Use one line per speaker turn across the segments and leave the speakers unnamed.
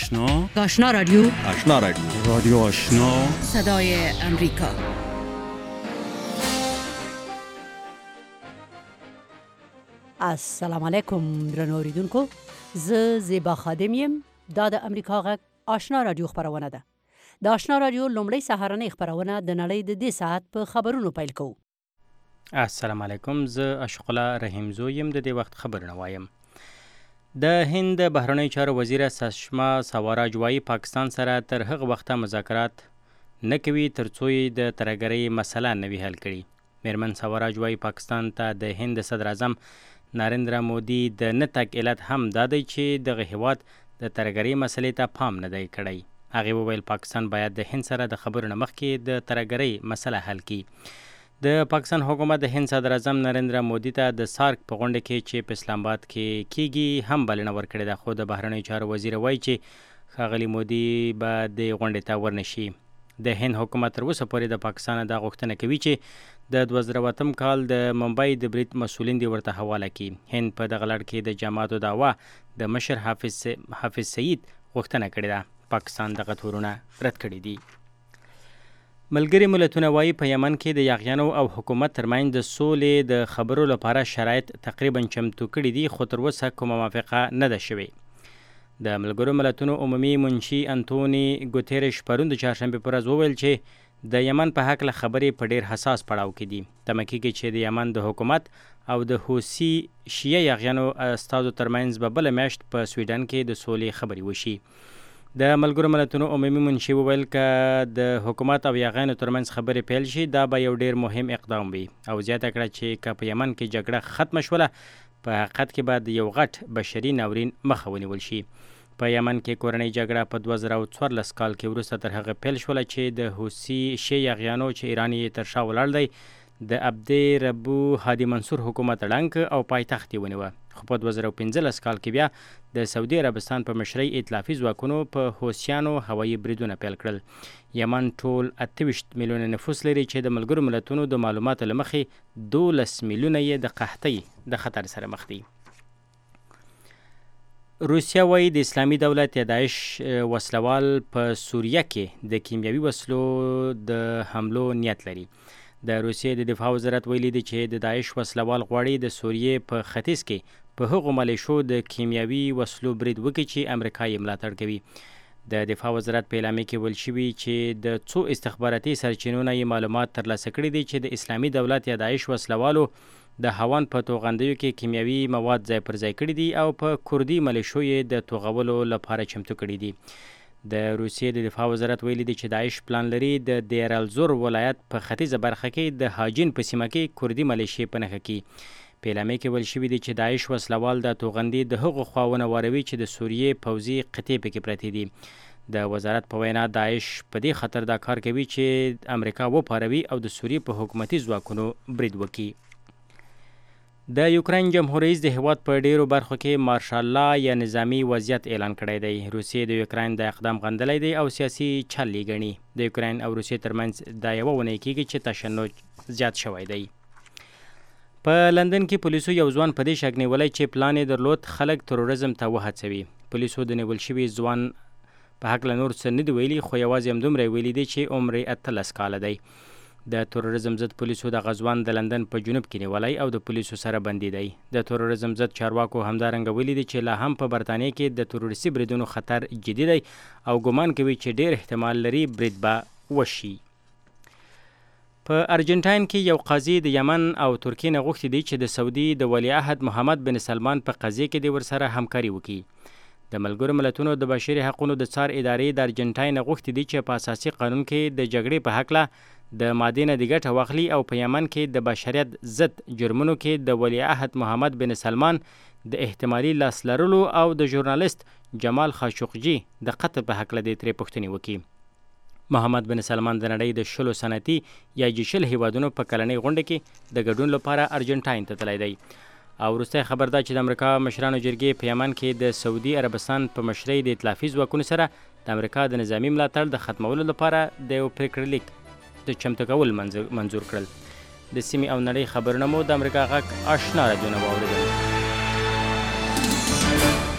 آشنا
آشنا رادیو
رادیو آشنا
صدای امریکا. السلام علیکم درنو اوریدونکو، زه زیبا خادم یم. دا د امریکا غږ آشنا رادیو خبرونه ده. د آشنا رادیو لومړی سهارنۍ خبرونه د نړۍ د دې ساعت په خبرونو پیل کوو.
السلام علیکم، زه اشق الله رحیم زو یم. د دې وخت خبرونه وایم. د هند بهرنی چارو وزیره سشما سواراج وايي پاکستان سره تر هغه وخته مذاکرات نه کوي ترڅو یې د ترهګرۍ مسله نه وي حل کړي. میرمن سواراج وايي پاکستان ته د هند صدر اعظم نریندرا مودي د نه تګ علت هم دا دی چې دغه هیواد د ترهګرۍ مسلې ته پام نه دی کړی. هغې وویل پاکستان باید د هند سره د خبرو نه مخکې د ترهګرۍ مسله حل کړي. د پاکستان حکومت د هند صدر اعظم نریندرا مودي ته د سارک په غونډه کې چې په اسلام آباد کې کیږي هم بلنه ورکړې ده، خو د بهرنیو چارو وزیر وایي چې ښاغلي مودي به د غونډې ته ورنشي. د هند حکومت تر اوسه پورې د پاکستان دا غوښتنه کوي چې د 2008 کال د ممبئی د برید مسؤلین دې ورته حواله کړي. هند په دغه لړ کې د جماعتو دعوا د مشر حافظ سعید غوښتنه کړې ده. پاکستان دغه تورونه رد کړي دي. ملګري ملتونه وایي په یمن کې د یاغیانو او حکومت ترمنځ د سولې د خبرو لپاره شرایط تقریبا چمتو کړي دي، خو تر اوسه کومه موافقه نه ده شوې. د ملګرو ملتونو عمومي منشي انتوني ګوتيرش پرون د چهارشنبې په ورځ وویل چې د یمن په هکله خبرې په ډیر حساس پړاو کې دي. تمه کېږي چې د یمن د حکومت او د حوثي شیعه یاغیانو استازو ترمنځ به بله میاشت په سویډن کې د سولې خبرې وشي. د ملګرو ملتونو عمومي منشي وویل که د حکومت او یاغیانو ترمنځ خبرې پیل شي دا به یو ډیر مهم اقدام وي، او زیاته کړه چې که په یمن کې جګړه ختمه شوله په حقیقت کې به د یو غټ بشري ناورین مخه ونیول شي. په یمن کې کورنۍ جګړه په 2014 کال کې وروسته تر هغه پیل شوله چې د حوثي شیعه یاغیانو چې ایران یې تر شا ولاړ دی د عبد ربو هادي منصور حکومت ړنګ او پایتخت یې ونیوه. خو په 2015 کال کې بیا د سعودي عربستان په مشرۍ ائتلافي ځواکونو په حوثیانو هوایي بریدونه پیل کړل. یمن ټول 28 میلیونه نفوس لري چې د ملګرو ملتونو د معلوماتو له مخې 12 میلیونه یې د قحطۍ د خطر سره مخ دي. روسیه وایي د اسلامي دولت یا داعش وسلوال په سوریه کې د کیمیاوي وسلو د حملو نیت لري. د روسیې د دفاع وزارت ویلي دی چې د داعش وسلوال غواړي د سوریې په ختیځ کې په هغو ملیشو د کیمیاوي وسلو برید وکړي چې امریکا یې ملاتړ کوي. د دفاع وزارت په اعلامیه کې ویل شوي چې د څو استخباراتي سرچینو نه یې معلومات ترلاسه کړي دي چې د اسلامي دولت یا داعش وسلوالو د هاون په توغندیو کې کیمیاوي مواد ځای پر ځای کړي دي او په کردي ملیشو یې د توغولو لپاره چمتو کړي دي. د روسیې د دفاع وزارت ویلي دی چې داعش پلان لري د دیر الزور ولایت په ختیځه برخه کې د هاجین په سیمه کې کردي ملیشې په نښه کړي. په اعلامیه کې ویل شوي دي چې داعش وسلوال د توغندي د هغو خواونه واروي چې د سوریې پوځي قطعې پکې پرتې دي. د وزارت په وینا داعش په دې خطر دا کار کوي چې امریکا وپاروي او د سوریې په حکومتي ځواکونو برید وکړي. د یوکراین جمهور رئیس د هیواد په ډیرو برخو کې مارشال لا یا نظامی وضعیت اعلان کړی دی. روسیې د یوکراین د اقدام غندلی دی او سیاسي چل یې ګڼي. د یوکراین او روسیې ترمنځ دا یوه اونۍ کېږي چې تشنج زیات شوی دی. په لندن کې پولیسو یو ځوان په دې شک نیولی چې پلان یې درلود خلک تروریزم ته وهڅوي. پولیسو د نیول شوي ځوان په هکله نور څه نه دي ویلي، خو یوازې همدومره ویلي دی چې عمر یې 18 کاله دی. د تروریزم ضد پولیسو د غزوان د لندن په جنوب کې نیولی او د پولیسو سره بندي دی. د تروریزم ضد چارواکو همدارنګه ویلي دي چې لا هم په برطانیه کې د تروریستي بریدونو خطر جدي دی او ګمان کوي چې ډیر احتمال لري برید به وشي. په ارجنټاین کې یو قاضي د یمن او ترکیې نه غوښتي دی چې د سعودي د ولیعهد محمد بن سلمان په قضیه کې د ورسره همکاري وکړي. د ملګرو ملتونو د بشري حقوقو د څار ادارې د ارجنټاین نه غوښتي دي چې په اساسي قانون کې د جګړې په هکله د مادې نه د ګټه واخلي او په یمن کې د بشریت ضد جرمونو کې د ولیعهد محمد بن سلمان د احتمالي لاس لرلو او د ژورنالیست جمال خاشقجي د قتل په هکله د ترې پوښتنې وکړي. محمد بن سلمان د نړۍ د 10 صنعتي یا جشل هیوادونو په کلنۍ غونډه کې د ګډون لپاره ارجنټاین ته تللی دی. او وروستی خبر دا چې د امریکا مشرانو جرګې په یمن کې د سعودي عربستان په مشرۍ د ائتلافي ځواکونو سره د امریکا د نظامي ملاتړ د ختمولو لپاره د یو پریکړه لیک د چمتو کول منظور کړل. د سیمې او نړۍ خبرونه مو د امریکا غږ آشنا رادیو نه واورېدل.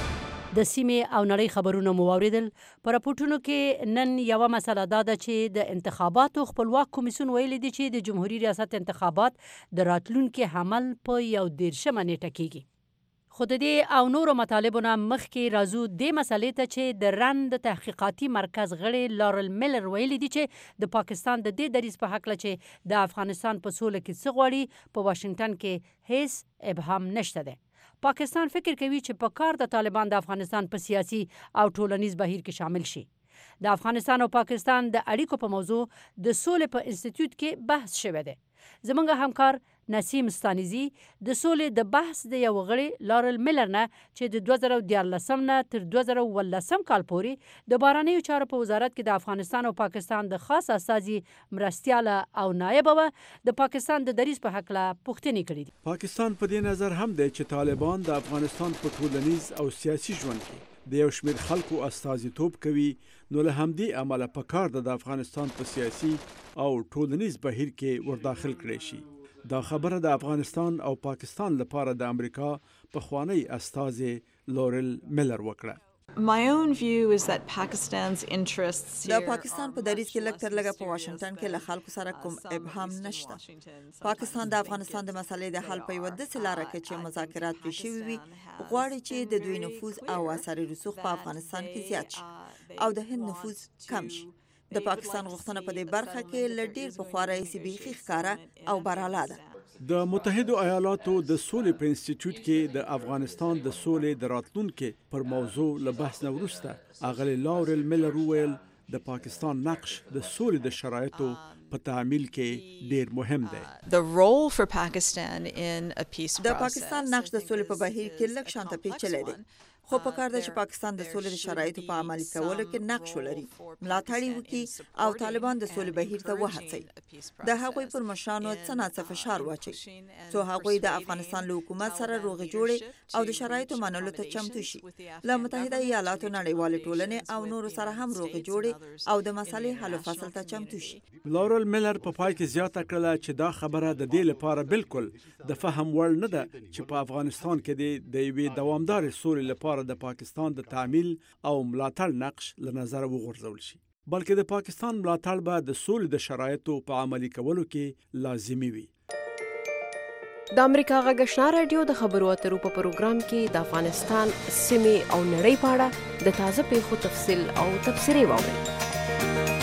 د سیمې او نړۍ خبرونه مو واوریدل. په راپورټونو کې نن یوه مسله دا ده چې د انتخاباتو خپلواک کمیسیون ویلي دی چې د جمهوریت ریاست انتخابات د راتلونکي حمل په 21 نیټه کیږي. خو د دې او نورو مطالبو نه مخکې راځو دې مسلې ته چې د رند تحقیقاتي مرکز غړی لارل میلر ویلي دي چې د پاکستان د دې دریځ په هکله چې د افغانستان په سوله کې څه غواړي په واشنګټن کې هیڅ ابهام نشته دی. پاکستان فکر کوي چې په کار د طالبان د افغانستان په سیاسي او ټولنیز بهیر کې شامل شي. د افغانستان او پاکستان د اړیکو په موضوع د سولې په انسټیټیوټ کې بحث شوی دی. زموږ همکار نسیم ستانیزي د سولې د بحث د یو غړي لارل میلر نه چې د 2014 نه تر 2018 کال پورې د بهرنیو چارو په وزارت کې د افغانستان او پاکستان د خاص استازي مرستیاله او نایب و د پاکستان د دریځ په هکله پوښتنې کړې دي.
پاکستان په دې نظر هم دی چې طالبان د افغانستان په ټولنیز او سیاسي ژوند کې د یو شمېر خلکو استازیتوب کوي، نو له همدې امله پکار د افغانستان په سیاسي او ټولنیز بهیر کې ورداخل کړي شي. دا خبره د افغانستان او پاکستان لپاره د امریکا پخوانی استازي لورل میلر وکړه.
My own view is that Pakistan's interests
د پاکستان په دریځ کې لږ تر لږه په واشنګټن کې له خلکو سره کوم ابهام نشته. پاکستان د افغانستان د مسلې د حل په یوه داسې لاره کې چې مذاکرات پرې شوي وي غواړي چې د دوی نفوذ او اثر رسوخ په افغانستان کې زیات شي او د هند نفوذ کم شي. د پاکستان غوښتنه په دې برخه کې له ډېر پخوا راهیسې بیخي ښکاره او براله ده.
د متحدو ایالاتو د سولې په انسټیټیوټ کې د افغانستان د سولې د راتلونکي پر موضوع له بحث نه وروسته اغلې لورل میلر وویل د پاکستان نقش د سولې د شرایطو په تعمیل کې ډېر مهم دی.
The role for Pakistan in a peace process.
د پاکستان نقش د سولې په بهیر کې لږ شانته پیچلی دی. خو په کار ده چې پاکستان د سولې د شرایطو په عملي کولو کې نقش ولري، ملاتړ وکړي او طالبان د سولې بهیر ته وهڅوي. د هغوی پر مشرانو څه ناڅه فشار واچوي څو هغوی د افغانستان له حکومت سره روغې جوړې او د شرایطو منلو ته چمتو شي. له متحده ایالاتو نړیوالې ټولنې او نورو سره هم روغې جوړې او د مسلې حل و فصل ته چمتو شي.
لورل میلر په پای کې زیاته کړله چې دا خبره د دې لپاره بالکل د فهم وړ نه ده چې په افغانستان کې د یوې دوامدارې سولې لپاره د پاکستان د تعمیل او ملاتړ نقش له نظر وغورځول شي، بلکې د پاکستان ملاتړ به د سولې د شرایطو په عملي کولو کې لازمي وي.
د امریکا غږ آشنا رادیو د خبرو اترو په پروګرام کې د افغانستان سیمې او نړۍ په اړه د تازه پیښو تفصیل او تبصرې واورئ.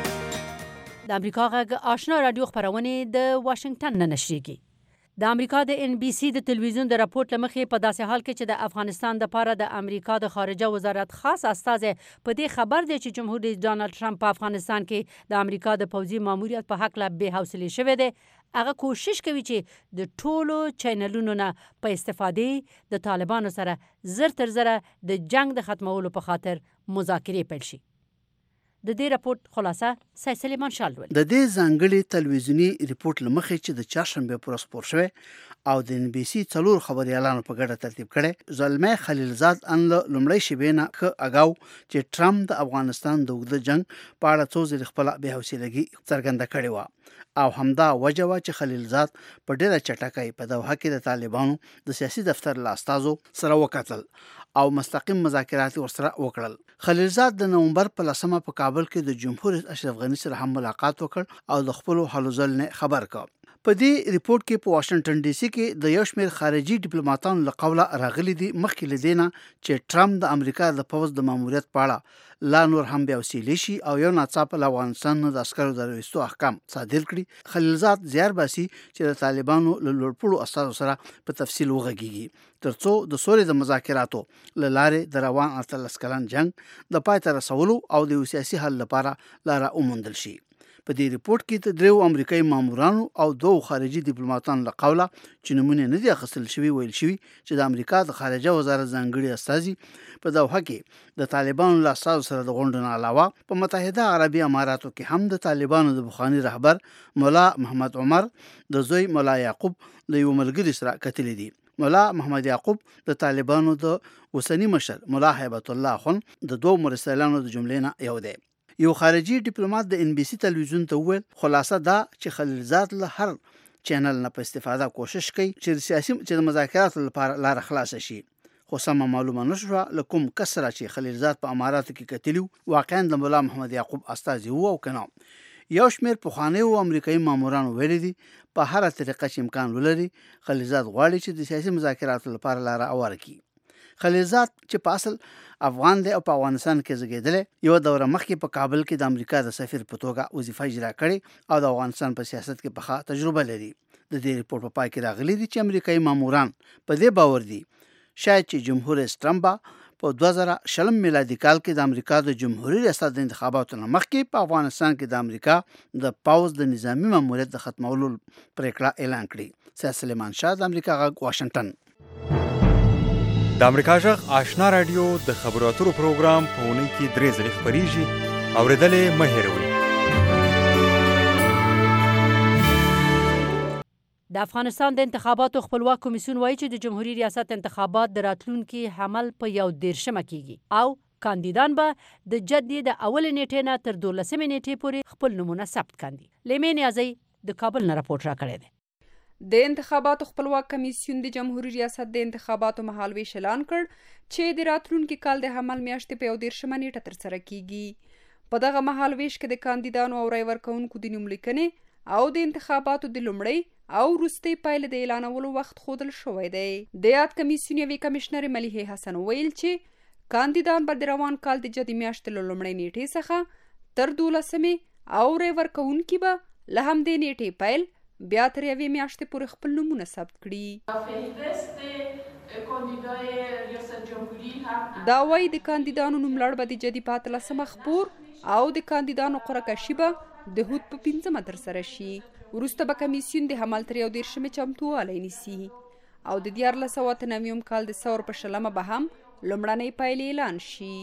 د امریکا غږ آشنا رادیو خبرونه د واشنګټن نه نشریږي. د امریکا د ان بي سي د تلویزیون د راپورټ لمخې په داسې حال کې چې د افغانستان لپاره د امریکا د خارجه وزارت خاص استازی په دې خبر دی چې جمهور رئیس ډانلډ ټرمپ په افغانستان کې د امریکا د پوځي ماموریت په حق لا بې حوصلې شوی دی. هغه کوشش کوي چې د ټولو چینلونو نه په استفادې د طالبانو سره زر تر زره د جنگ د ختمولو په خاطر مذاکرې پیل شي. د دې راپورټ خلاصه سید سلیمان شال ول.
د دې ځانګړي تلویزیونی ریپورت لمخې چې د چهارشنبه پر ورځ خپور شوی او د ان بي سي څلور خبريالانو په ګډه ترتیب کړي، زلمه خلیلزاد ان لومړی شبینه ک اگاو چې ټرمپ د افغانستان د وګړو جنگ په اړه څو ځله خپل بې حوصلګي څرګنده کړې و او همدا وجه وا چې خلیلزاد په ډیره چټکۍ په دوحه کې د طالبانو د سیاسي دفتر له استازو سره وکتل او مستقیم مذاکرات ورسره وکړل. خلیلزاد د نومبر په 10 په کابل کې د جمهور رئیس اشرف غنی سره هم ملاقات وکړ او د خپل حل ځل نه خبر کړ. په دې ریپورت کې په واشنگټن ډي سي کې د یو شمېر خارجي ډیپلوماټانو له قوله راغلي دي مخکې لدينه چې ټرمپ د امریکا د پوز د ماموریت په اړه لا نور هم بیا وسیلې شي او یو ناڅاپه له افغانستان د عسکرو د راوستو احکام صادر کړي. خلیلزاد زیار باسي چې د طالبانو له لوړپوړو استازو سره په تفصیل وغږیږي ترڅو د سولې د مذاکراتو له لارې د روان 18 کلن جنگ د پای ته رسولو او د سیاسي حل لپاره لاره وموندل شي. په دې ریپورت کې د دریو امریکایي مامورانو او دوه خارجي ډیپلوماټانو له قوله چې نمونه نه دي اخیستل شوي ویل شوي چې د امریکا د خارجه وزارت ځانګړي استازي په دوحه کې د طالبانو له استازو سره د غونډو نه علاوه په متحده عربي اماراتو کې هم د طالبانو د بخوانی رهبر مولا محمد عمر د زوی مولا یعقوب له یو ملګري سره کتلې دي. مولا محمد یعقوب د طالبانو د اوسنی مشر مولا هیبت الله خان د دوه مرسلانو د جملې نه یو دی. یو خارجي ډیپلوماټ د ان بي سي تلویزیون ته وویل خلاصه دا چې خلیلزاد له هر چینل نه په استفاده کوشش کوي چې سیاسي د مذاکراتو لپاره لار خلاص شي، خو سم معلومه نشوه لکم کسره چې خلیلزاد په اماراتو کې کتلی واقعا د مولا محمد یعقوب استازي وو او کنه یو شمېر پخوانیو امریکایي مامورانو ویلي دي په هر طریقه چې امکان ولري خلیلزاد غواړي چې د سیاسي مذاکراتو لپاره لاره هواره کړي. خلیلزاد چې په اصل افغان دی او په افغانستان کې زیږېدلی یو دوره مخکې په کابل کې د امریکا د سفیر په توګه وظیفه اجرا کړې او د افغانستان په سیاست کې پخه تجربه لري. د دې ریپورت په پای کې راغلی دی چې امریکایي ماموران په دې باور دي شاید چې جمهور رئیس ټرمپ په 2020 میلادي کال کې د امریکا د جمهوریت ریاست د انتخاباتو نه مخکې په افغانستان کې د امریکا د پاوز د نظامی ماموریت د ختمولو پریکړه اعلان کړې. سید سلیمان شاه د امریکا غږ واشنگټن.
د امریکا غږ آشنا رادیو د خبرو اترو پروګرام په اونۍ کې 3 ځله خبريږي. اوریدلې مه هېروئ.
د افغانستان د انتخاباتو خپلواک کمیسیون وایي چې د جمهوریت ریاست انتخابات د راتلونکي حمل په 11 کېږي او کاندیدان به د جدي د اول نیټې نه تر 12 نیټې پورې خپل نمونه ثبت کاندي. لیمې نیازی د کابل نه راپورټ راکړی دی.
د انتخاباتو خپلواک کمیسیون د جمهوریت ریاست د انتخاباتو مهالویش اعلان کړ چې د راتلونکي کال د حمل میاشتې په 11 نیټه تر سره کیږي. په دغه مهالویش کې د کاندیدانو او رای ورکوونکو د نوملیکنې او د انتخاباتو د لومړۍ او وروستۍ پایلې د اعلانولو وخت ښودل شوی دی. د یاد کمیسیون یوې کمشنر ملیحه حسن ویل چې کاندیدان به د روان کال د جدي میاشتې له لومړۍ نیټې څخه تر 12 او رای ورکوونکي به له همدې نیټې پیل بیا تر یوې میاشتې پورې خپل نومونه ثبت کړي. دا وایي د کاندیدانو نوملړ به د جدي په 13 خپور او د کاندیدانو قرعه کشي به د هود په 15 تر سره شي. وروسته به کمیسیون د حمل تر 11 چمتووالی نیسي او د 1999 کال د ثور په 20 به هم لومړنۍ پایلې اعلان شي.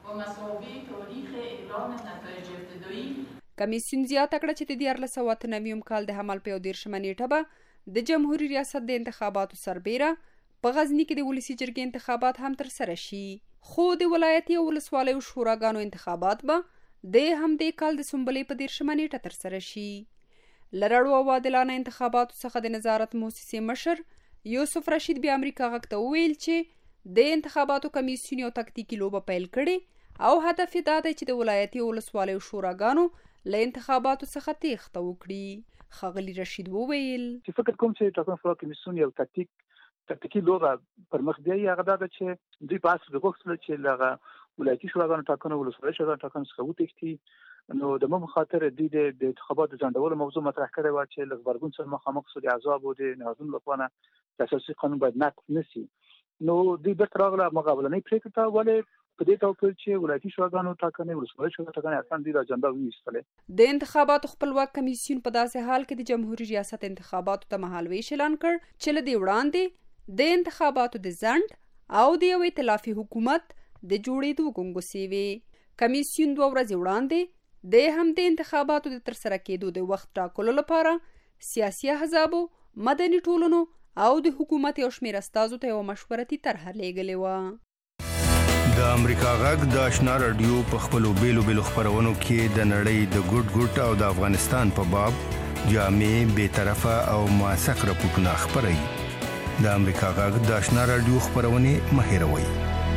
کمیسیون زیاته کړه چې د 1999 کال د حمل په 11 نیټه به د جمهوریت ریاست د انتخاباتو سربیره په غزني کې د ولسی جرګې انتخابات هم تر سره شي. خو د ولایتي او ولسوالیو شوراګانو انتخابات به د همدې کال د سنبلې په 13 نیټه تر سره شي. لرړو او عادلانه انتخاباتو څخه د نظارت موسسې مشر یوسف رشید بیا امریکا غږ ته وویل چې د انتخاباتو کمیسیون یو تکتیکي لوبه پیل کړې او هدف یې دا دی چې د ولایتي او ولسوالیو شوراګانو له انتخاباتو څخه تېښته وکړي. ښاغلي رشید وویل
چې فکر کوم چې ټاکنو خپلواک کمیسیون یو تکتیکي لوبه پر مخ دی. هغه دا چې دوی په اصل وغوښتل چې لغه ولایتي شوراګانو ټاکنو ولسوالیو شوراګانو ټاکنو څخه وتښتي. نو د مو خاطر د انتخاباتو ځنډولو موضوع مطرح کړی و چې لږ سره مخامخ شو د عذاب او د نهادونو لپاره د اساسي قانون باید نقض نشي. نو دوی بیرته راغله مقابلنۍ پریکړه ته ولې په دې توګه چې ولایتي شوراګانو ټاکنې ولسوالیو شوراګانو ټاکنې اصلا د اجنډا ویستلې.
د انتخاباتو خپلواک کمیسیون په داسې حال کې د جمهوریت ریاست انتخاباتو ته مهالویش اعلان کړ چې له دې وړاندې د انتخاباتو د ځنډ او د یو ائتلافي حکومت د جوړېدو ګنګوسې وې. کمیسیون 2 ورځې وړاندې د همدې انتخاباتو د ترسره کېدو د وخت ټاکلو لپاره سیاسي احزابو، مدني ټولنو او د حکومت یو شمېر استازو ته یو مشورتي طرحه لیږلې وه.
د امریکا غږ د آشنا رادیو په خپلو بیلو خپرونو کې د نړۍ د ګوټ او د افغانستان په باب جامع، بېطرفه او موثق راپورټونه خپروي. د امریکا غږ د آشنا رادیو خپرونې مه هېروئ.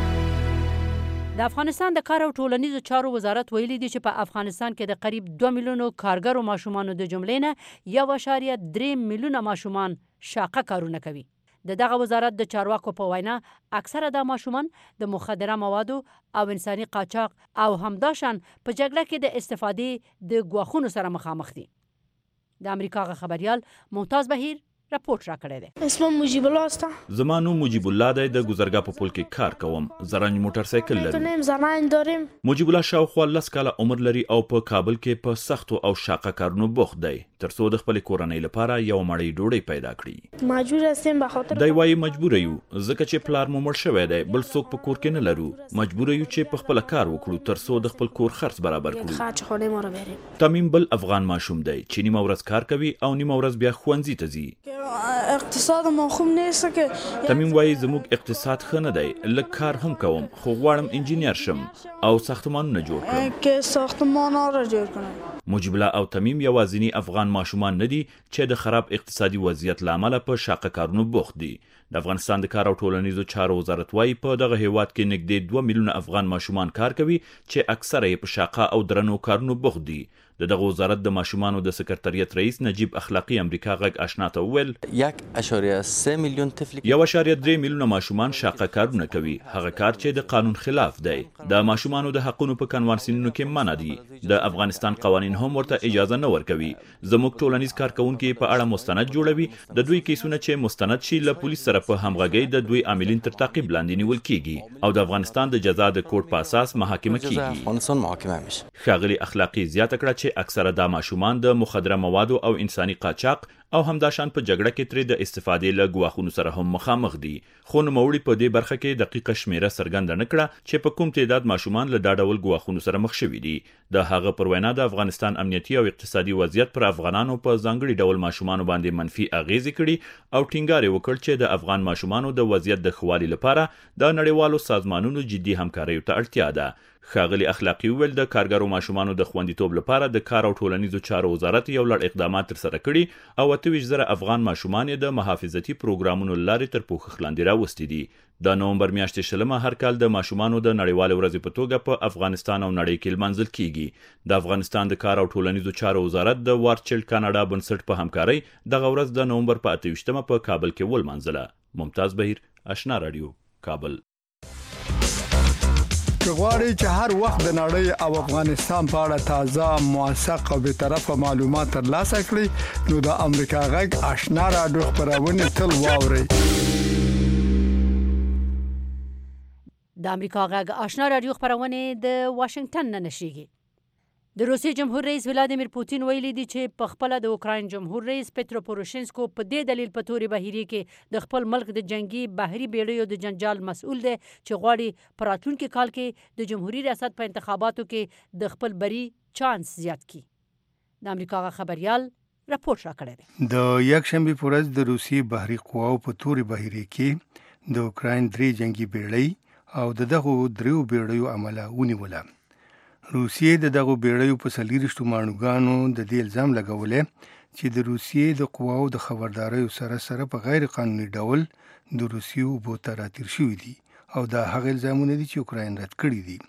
د افغانستان د کار او ټولنیزو چارو وزارت ویلي دی چې په افغانستان کې د قریب 2 میلیونو کارګرو ماشومانو د جملې نه 1.3 میلیونه ماشومان شاقه کارونه کوي. دغه وزارت د چارواکو په وینا اکثره د ماشومان د مخدره موادو او انساني قاچاق او همداشان په جګړه کې د استفادې د ګواښونو سره مخامخ دي. د امریکا غږ خبريال ممتاز بهیر راپورټ راکړی دی.
اسمم مجيب الله است.
زما نوم مجيب الله دی. د ګذرګاه په پل کې کار کوم. زرنج موټر سایکل لرم.
نیم زنان داریم.
مجيب الله شاوخوا 10 کاله عمر لري او په کابل کې په سختو او شاقه کارونو بوخت دی ترڅو د خپل کورنۍ لپاره یو مړی ډوډۍ پیدا کړي.
مجبور هستیم به خاطر
دی وايي مجبور یو ځکه چې پلار مو مړ شوی دی، بل څوک په کور کې نه لرو. مجبور یو چې په خپل کار وکړو ترڅو د خپل کور خرڅ برابر کړو.
خرچ خونه ما رو بریم.
تمیم بل افغان ماشوم دی چې نیمه ورځ کار کوي او نیمه ورځ بیا ښوونځي ته ځي.
اقتصاد ما خوب نیست که
تمیم وایي زموږ اقتصاد ښه نه دی، لږ کار هم کوم خو غواړم انجینیر شم او ساختمانونه جوړ کړم.
که ساختمان‌ها را جوړ کنم.
مجيب الله او تمیم یوازینی افغان ماشومان نه دي چې د خراب اقتصادي وضعیت لامل په شاقه کارونو بوخت دي. د افغانستان د کار او ټولنیزو چارو وزارت وايي په دغه هیواد کې نږدې 2 میلیونه افغان ماشومان کار کوي چې اکثره یې په شاقه او درنو کارونو بوخت دي. دغه وزارت د ماشومانو د سکرټریت رئیس نجیب اخلاقی امریکا غږ آشنا ته وویل 1.3 میلیون طفل 1.3 میلیونه ماشومان شاقه کارونه کوي، هغه کار چې د قانون خلاف دی. د ماشومانو د حقونو په کنوانسیونونو کې منع دي. د افغانستان قوانین هم ورته اجازه نه ورکوي. زموږ ټولنیز کارکونکي په اړه مستند جوړوي. د دوی کیسونه چې مستند شي له پولیس سره په همغږۍ د دوی عاملین تر تعقیب لاندې نیول کیږي او د افغانستان د جزا د کوډ په اساس محاکمه کیږي. ښاغلي اخلاقی زیاته کړه چې اکثره دا ماشومان د مخدره موادو او انساني قاچاق او همداشان په جګړه کې ترې د استفادې له ګواښونو سره هم مخامخ دي. خو نوموړي په دې برخه کې دقیقه شمیره څرګنده نه کړه چې په کوم تعداد ماشومان له دا ډول ګواښونو سره مخ شوي دي. د هغه پر وینا د افغانستان امنیتي او اقتصادي وضعیت پر افغانانو په ځانګړي ډول ماشومانو باندې منفي اغیزې کړي او ټینګار یې وکړ چې د افغان ماشومانو د وضعیت د ښه والي لپاره د نړیوالو سازمانونو جدي همکاریو ته اړتیا ده. ښاغلي اخلاقی وویل د کارګرو ماشومانو د خوندیتوب لپاره د کار او ټولنیزو چارو وزارت یو لړ اقدامات ترسره کړي او 28,000 افغان ماشومان د محافظتي پروګرامونو لارې تر پوښښ لاندې راوستي دي. د نومبر میاشتې شلمه هر کال د ماشومانو د نړیوالې ورځې په توګه په افغانستان او نړۍ کې لمانځل کیږي. د افغانستان د کار او ټولنیزو چارو وزارت د وارچلډ کاناډا بنسټ په همکارۍ دغه ورځ د نومبر په 28مه په کابل کې ولمانځله. ممتاز بهیر، آشنا رادیو، کابل.
غواړئ چې هر وخت د نړۍ او افغانستان په اړه تازه، موثق او به طرفه معلومات ترلاسه کړئ نو د امریکا غږ آشنا رادیو خبرونه تل واورئ.
د امریکا غږ آشنا رادیو خبرونه د واشنگټن نه نشریږي. د روسیې جمهور رئیس ولادیمیر پوتین ویلي دی چې په خپل د اوکراین جمهور رئیس پترو پوروشنسکو په دې دلیل په توري بهیري کې د خپل ملک د جنگي بحري بیړیو د جنجال مسؤل دی چې غواړي په راتلونکي کال کې د جمهوریت ریاست په انتخاباتو کې د خپل بری چانس زیات کړي. د امریکا خبريال راپور راکړی دی.
د یکشنبه په ورځ د روسي بحري قواو په توري بهیري کې د اوکراین 3 جنگي بیړۍ او دغه 3 بیړیو عمله ونیوله. روسیې د دغه بیړیو په 40 مانوګانو د دې الزام لګولې چې د روسیې د قواو د خبرداري سره په غیر قانوني ډول د روسیې اوبو ته راتیر شوې دي او دا هغه الزامونه دي چې اوکراین رد کړی دي.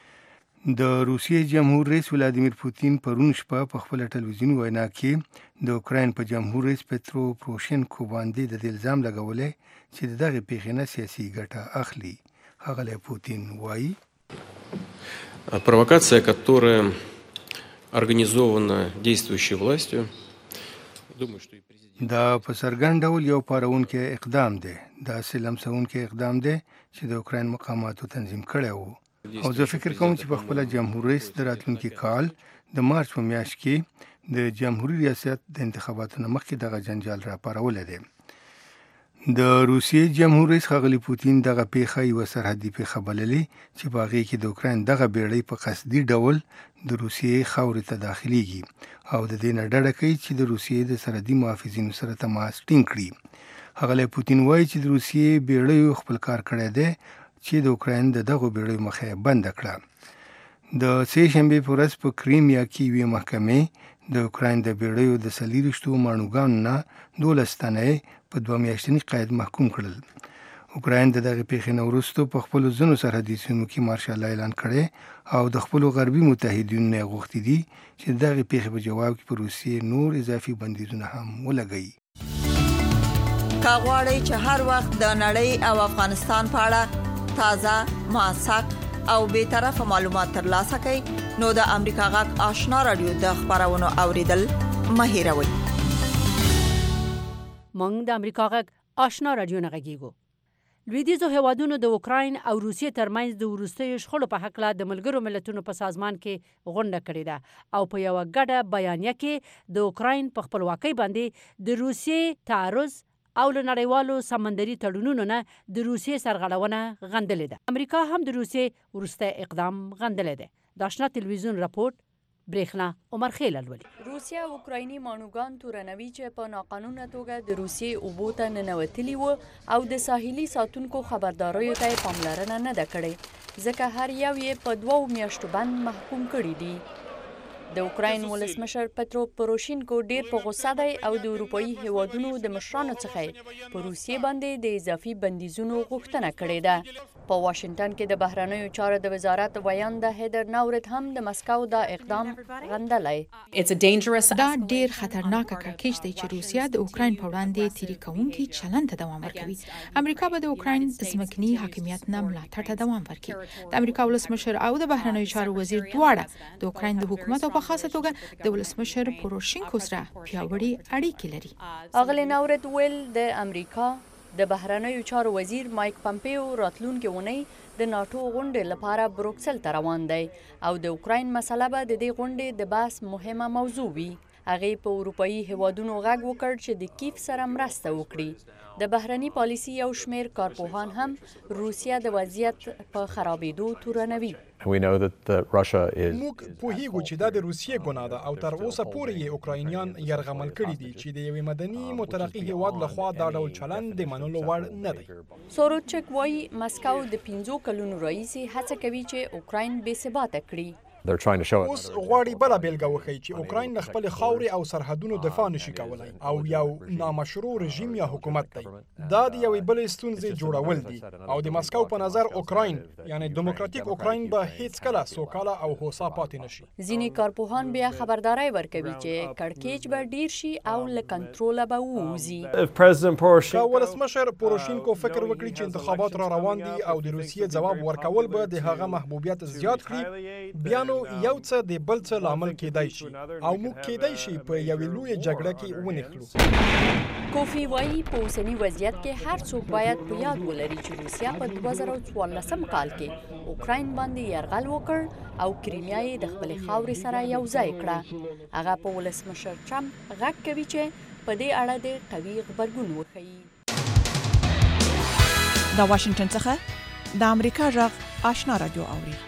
د روسیې جمهور رئیس ولادیمیر پوتین پرون شپه په خپل ټلویزیوني وینا کې د اوکراین په جمهور رئیس پترو پوروشنکو باندې د الزام لګولې چې دغه پیښه سیاسي ګټه اخلي. هغه پوتین وایي
провокация, которая организована действующей властью. Думаю, что и президент
دا په څرګند ډول یو پارونکې اقدام دی. دا سلمسونکې اقدام دی چې د اوکراین مقاماتو تنظیم کړی وو او زه فکر کوم چې په خپل جمهور رئیس د راتلونکي کال د مارچ په میاشت کې د جمهوریت ریاست د انتخاباتو مخکې دغه جنجال را پارول دي. د روسیې جمهور رئیس ښاغلي پوتین دغه پیښه یو سرحدي پیښه بللې چې په هغې کې د اوکراین دغه بیړۍ په قصدي ډول د روسیې خاورې ته داخليږي او د دې نه ډډه کوي چې د روسیې د سرحدي محافظینو سره تماس ټینګ کړي. ښاغلی پوتین وایي چې د روسیې بیړۍ خپل کار کړی دی چې د اوکراین دغه بیړۍ مخه بند کړه. د سه شنبه په ورځ په کریمیا کې یوې محکمې د اوکراین د بیړیو د 40 مانوګانو نه 12 تنه په 2 میاشتنی قید محکوم کړل. اوکراین دغه پیښې نه وروسته په خپل ځینو سرحدي سیمو کې مارشال اعلان کړي او د خپل غربي متحدینو نه غوښتي دي چې دغه پیښې په جواب کې په روسیې نور اضافي بندیزونه هم ولګوي.
کاغوري چې هر وخت د نړۍ او افغانستان په اړه تازه، موثق او به طرفه معلومات ترلاسه کړئ نو د امریکا غږ آشنا رادیو د خبرونو اوریدل مه هیروئ.
مونږ د امریکا غږ آشنا رادیو نه غږیږو. لویدیځو هیوادونو د اوکراین او روسیې ترمنځ د وروستیو شخړو په حق له د ملګرو ملتونو په سازمان کې غونډه کړې ده او په یو ګډه بیانیه کې د اوکراین په خپلواکۍ باندې د روسیې تعرض او له نړیوالو سمندري تړونونو نه د روسیې سرغړونه غندلې ده. امریکا هم د روسیې وروستی اقدام غندلې ده. د آشنا تلویزیون راپورټ برېښنا عمر خیل الولي.
روسیا او اوکرایني مانوګان تورنوي چې په ناقانونه توګه د روسیې اوبو ته ننوتلي وو او د ساحلي ساتونکو خبرداریو ته پاملرنه نه ده کړې ځکه هر یو یې په 2 میاشتو بند محکوم کړي دي. د اوکراین ولسمشر پترو پوروشینکو ډیر په غوسه دی او د اروپایي هیوادونو د مشرانو څخه په روسیې باندې د اضافي بندیزونو غوښتنه کړې ده. په واشنگټن کې د بهرنیو چارو د وزارت ویانده هیدر ناورت هم د مسکو دا اقدام غندلی.
دا ډیر خطرناک کړکېچ دی چې روسیا د اوکراین په وړاندې تیری کوونکي چلند ته دوام ورکوي. امریکا به د اوکراین ځمکني حاکمیت نه ملاتړ ته دوام ورکړي. د امریکا ولسمشر او د بهرنیو چارو وزیر دواړه د اوکراین د حکومت او په خاصه توګه د ولسمشر پوروشینکو سره پیاوړي اړیکې لري.
اغلی ناورت ویل د امریکا د بهرنیو چارو وزیر مایک پامپیو راتلونکي اونۍ د ناتو غونډې لپاره بروکسل ته روان دی او د اوکراین مسله به د دې غونډې د بحث مهمه موضوع وي. هغې په اروپایي هیوادونو غږ وکړ چې د کیف سره مرسته وکړي. د بهرني پالیسي یو شمیر کارپوهان هم روسیا د وضعیت په خرابېدو تورنوي.
موږ پوهیږو چې دا د روسیې ګناه ده او تر اوسه پورې یې اوکراینیان یرغمل کړي دي چې د یوې مدني مترقي هیواد لخوا دا ډول چلند د منلو وړ نه دی.
سوروچک وایي مسکو د 5 کلونو راهیسې هڅه کوي چې اوکراین بې ثباته کړي.
اوس غواړي بله بیلګه وښیي چې اوکراین له خپلې خاورې او سرحدونو دفاع نشي کولی او یو نامشروع رژیم یا حکومت دی. دا د یوې بلې ستونزې جوړول دي او د مسکو په نظر اوکراین یعنی دیموکراتیک اوکراین به هیڅکله سوکاله او هوسا پاتې نشي.
ځینې کارپوهان بیا خبرداری ورکوي چې کړکېچ به ډیر شي او له کنټروله به ووځي.
که ولسمشر پوروشینکو فکر وکړي چې انتخابات را روان دي او د روسیې ځواب ورکول به د هغه محبوبیت زیات کړي، بیا نو یو څه د بل څه لامل کېدای شي او موږ کېدای شي په یوې لویې جګړه کې ونښلو.
کوفی وایي په اوسني وضعیت کې هر څوک باید په یاد ولري چې روسیا په 2014 کال کې اوکراین باندې یرغل وکړ او کریمیا یې د خپلې خاورې سره یو ځای کړه. هغه په ولسمشر ټرمپ غږ کوي چې په دې اړه د قوي غبرګون وښيي.
د واشنگټن څخه د امریکا غږ آشنا رادیو اوري.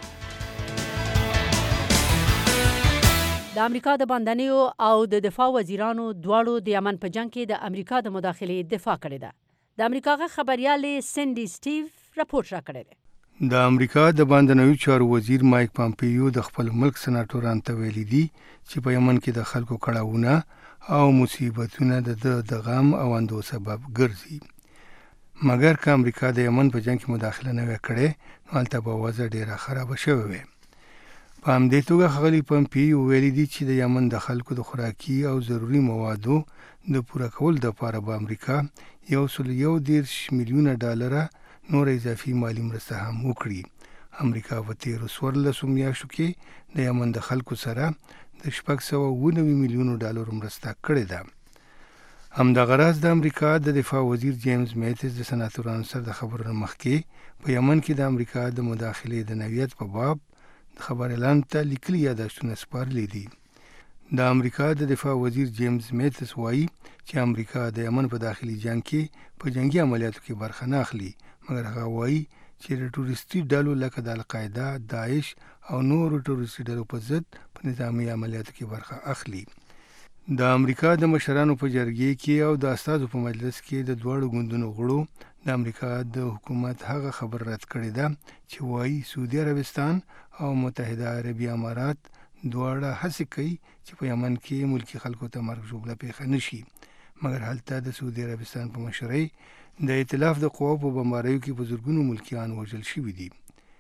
د امریکا د باندنیو او د دفاع وزیرانو دواړو د یمن په جنگ کې د امریکا د مداخلې دفاع کړې ده. د امریکا غږ خبريالې سندي سټیو راپورټ راکړی دی.
د امریکا د باندنیو چارو وزیر مایک پامپیو د خپل ملک سناتورانو ته ویلي دي چې په یمن کې د خلکو کړهونه او مصیبتونه د غم او اندو سبب ګرځي. مګر که امریکا د یمن په جنگ کې مداخله نه وکړي نو هلته به وضع ډیره خراب شوې وي. په همدې توګه ښاغلي پامپیو ویلي دي چې د یمن د خلکو د خوراکي او ضروري موادو د پوره کولو دپاره به امریکا $111 میلیونه نور اضافي مالي مرسته هم وکړي. امریکا په تیرو 14 میاشتو کې د یمن د خلکو سره د $690 میلیونو مرسته کړې ده. همدغه راز د امریکا د دفاع وزیر جیمز میتس د سناتورانو سره د خبرو مخکې په یمن کې د امریکا د مداخلې د نوعیت په باب خبر اعلان ته لیکلي یادښتونه سپارلي دي. د امریکا د دفاع وزیر جیمز میتس وایي چې امریکا د یمن په داخلي جنگ کې په جنگي عملیاتو کې برخه نه اخلي، مګر هغه وایي چې د ټوریستي ډلو لکه د القاعده، داعش او نورو ټوریستي ډلو په ضد په نظامي عملیاتو کې برخه اخلي. د امریکا د مشرانو په جرګې کې او د استازو په مجلس کې د دواړو ګوندونو غړو د امریکا د حکومت هغه خبر رد کړی ده چې وایي سعودي عربستان او متحده عربي امارات دواړه هڅه کوي چې په یمن کې ملکی خلکو ته مرګ ژوبله پیښه نشي، مګر هلته د سعودي عربستان په مشرۍ د ائتلاف د قواو په بمباریو کې په زرګونو ملکیان وژل شوي دي.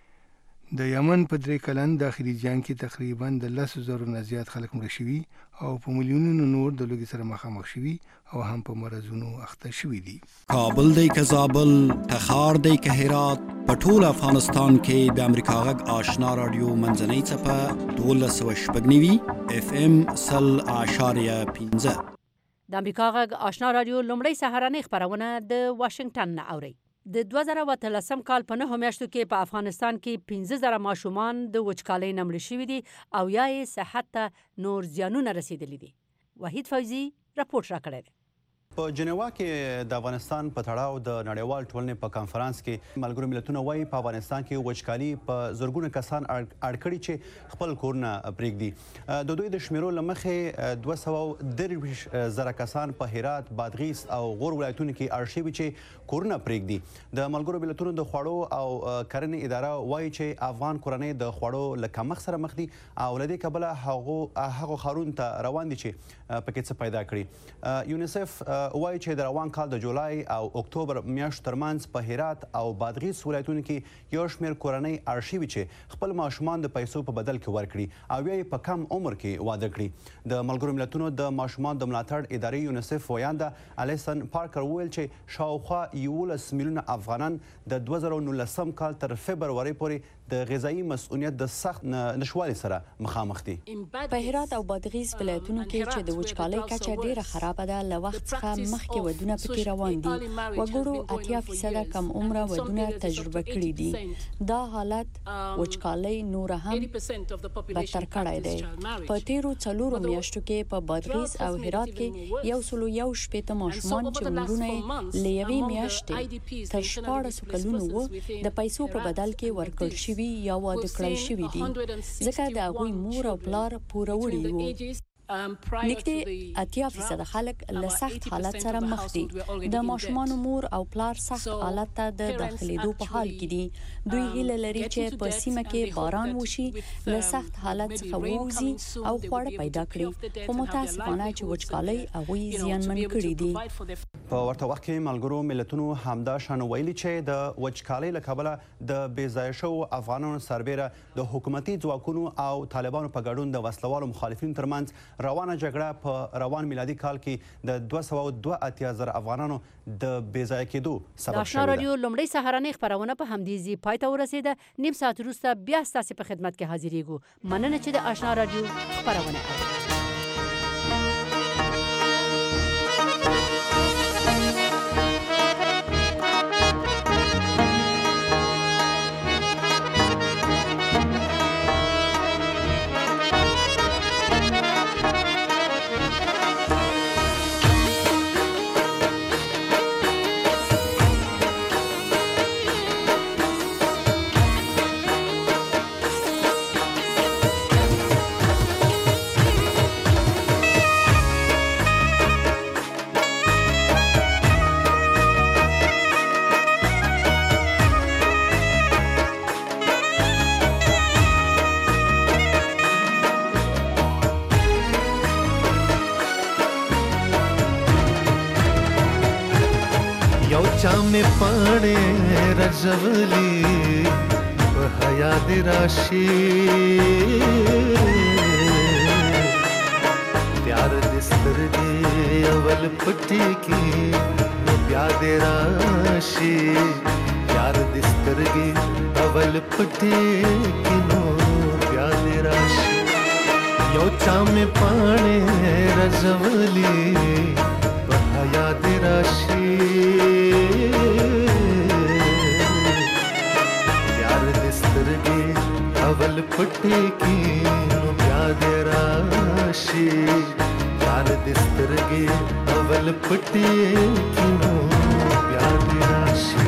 د یمن په 3 کلن داخلي جنگ کې تقریبا د 10,000 نه زیات خلک مړه شوي او په میلیونونو نور د لوږې سره مخامخ شوي او هم په مرضونو اخته شوي دي.
کابل دی که زابل، تخار دی که هرات، په ټول افغانستان کې د امریکا غږ آشنا رادیو منځنۍ څپه 1290 FM 0.5.
د امریکا غږ آشنا رادیو لومړی سهارنۍ خبرونه د واشنگټن نه اوري. د 2013 کال په 9 میاشتو کې په افغانستان کې 15,000 ماشومان د وچکالۍ نه مړه شوي دي او یا یې صحت ته نور زیانونه رسیدلي دي. وحید فوزي راپورټ راکړی دی.
په جنیوا کې د افغانستان په تړاو د نړیوال ټولنې په کانفرنس کې ملګرو ملتونو وایي په افغانستان کې وچکالي په زرګونه کسان اړ کړي چې خپل کورونه پرېږدي. د دوی د شمیرو له مخې 223,000 کسان په هرات، بادغیس او غور ولایتونو کې اړ شوي چې کورونه پرېږدي. د ملګرو ملتونو د خوړو او کرنې اداره وایي چې افغان کورنۍ د خوړو له کمښت سره مخ دي او له دې کبله هغو ښارونو ته روان دي چې پکې څه پیدا کړي. یونیسف وایي چې د روان کال د جولای او اکتوبر میاشتو ترمنځ په هرات او بادغیس ولایتونو کې یو شمېر کورنۍ اړ شوي چې خپل ماشومان د پیسو په بدل کې ورکړي او یا یې په کم عمر کې واده کړي. د ملګرو ملتونو د ماشومان د ملاتړ ادارې یونیسف ویانده الیسن پارکر وویل چې شاوخوا 11 میلیونه افغانان د 2019 کال تر فبرورۍ پورې د غذایي مسؤلیت د سخت نشوالي سره مخامخ دي.
په هرات او بادغیس ولایتونو کې چې د وچکالۍ کچه ډیره خرابه ده، له وخت څخه مخکې ودونه پکې روان دي. وګړو 80% کم عمره ودونه تجربه کړي دي. دا حالت وچکالۍ نور هم بدتر کړی دی. په تیرو 4 میاشتو کې په بادغیس او هرات کې 111 ماشومان چې عمرونه یې له یوې میاشتې تر 14 کلونو وو د پیسو په بدل کې ورکړل شوي یا واده کړی شوي دي، ځکه د هغوی مور او پلار پوروړي وو. نږدې 80% خلک له سخت حالت سره مخ دي. د ماشومان مور او پلار سخت حالت ته د داخليدو په حال کې دي. دوی هیله لري چې په سیمه کې باران وشي، له سخت حالت څخه ووځي او خواړه پیدا کړي. خو متاسفانه چې وچکالۍ هغوی زیانمن کړي دي.
په ورته وخت کې ملګرو ملتونو همدا شان ویلي چې د وچکالۍ له کبله د بې ځایه شوو افغانانو سربیره د حکومتي ځواکونو او طالبانو په ګډون د وسلوالو مخالفینو ترمنځ روانه جګړه په روان میلادي کال کې د 282,000 افغانانو د بې ځایه کېدو سبب شوې ده.
آشنا رادیو لومړی سهارنۍ خپرونه په همدې ځای پای ته ورسېده. نیم ساعت وروسته بیا ستاسې په خدمت کې حاضرېږو. مننه چې د آشنا رادیو خپرونه اورئ.
में पाने रजवली बहया दे राशि प्यार दिस्तर दे अवल पट्टी की प्यार दे राशि प्यार दिस्तर गे अवल पट्टी की नो प्यार दे राशि यो चामे पाने रजवली बहया दे राशि अवल पट्टी की नो प्याद राशि यार दिस्तर गे अवल पट्टी की नो प्याद राशि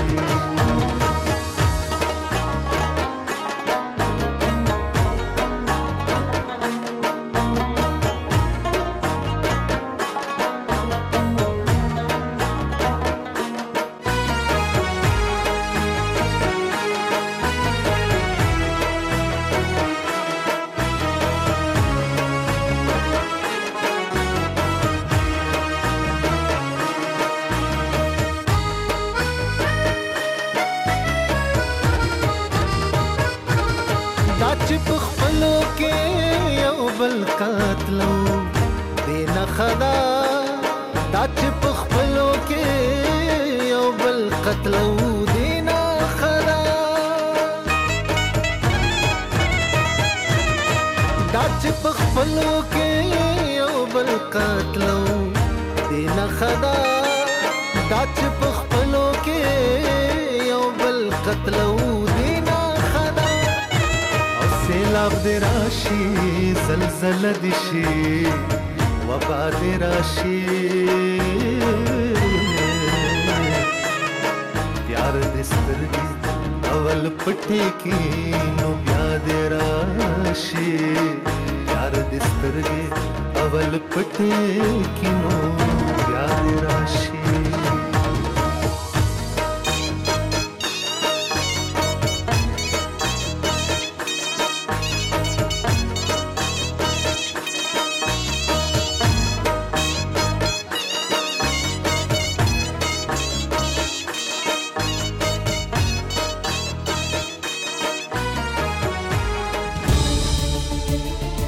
وبا دې راشي پیار دې سترګې اول پټې کې نو بیا دې راشي پیار دې سترګې اول پټې کې نو بیا دې راشي